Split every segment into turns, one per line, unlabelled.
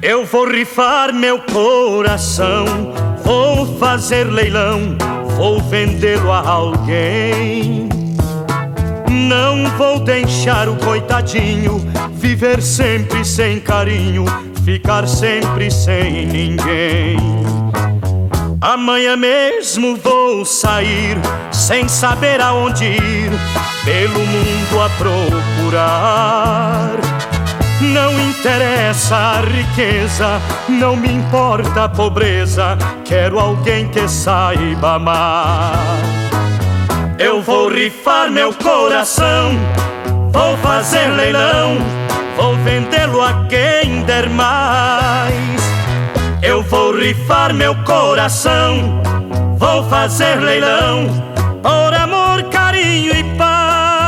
Eu vou rifar meu coração, vou fazer leilão, vou vendê-lo a alguém. Não vou deixar o coitadinho viver sempre sem carinho, ficar sempre sem ninguém. Amanhã mesmo vou sair, sem saber aonde ir, pelo mundo a procurar. Não interessa a riqueza, não me importa a pobreza, quero alguém que saiba amar. Eu vou rifar meu coração, vou fazer leilão, vou vendê-lo a quem der mais. Eu vou rifar meu coração, vou fazer leilão, por amor, carinho e paz.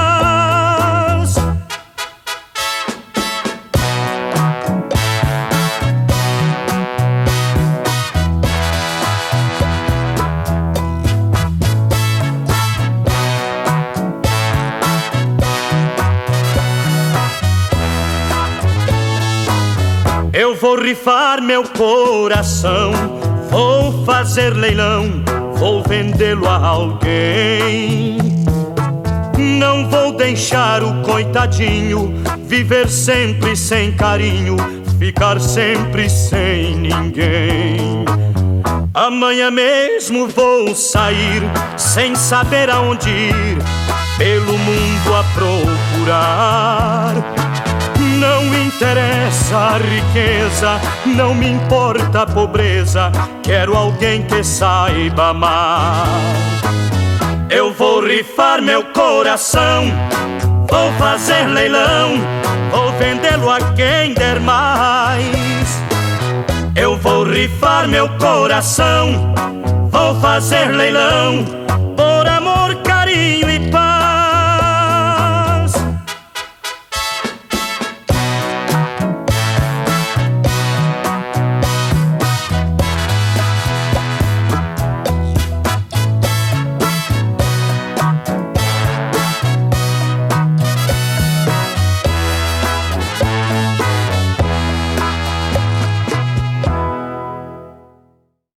Eu vou rifar meu coração, vou fazer leilão, vou vendê-lo a alguém. Não vou deixar o coitadinho viver sempre sem carinho, ficar sempre sem ninguém. Amanhã mesmo vou sair, sem saber aonde ir, pelo mundo a procurar. Não interessa a riqueza, não me importa a pobreza, quero alguém que saiba amar. Eu vou rifar meu coração, vou fazer leilão, vou vendê-lo a quem der mais. Eu vou rifar meu coração, vou fazer leilão,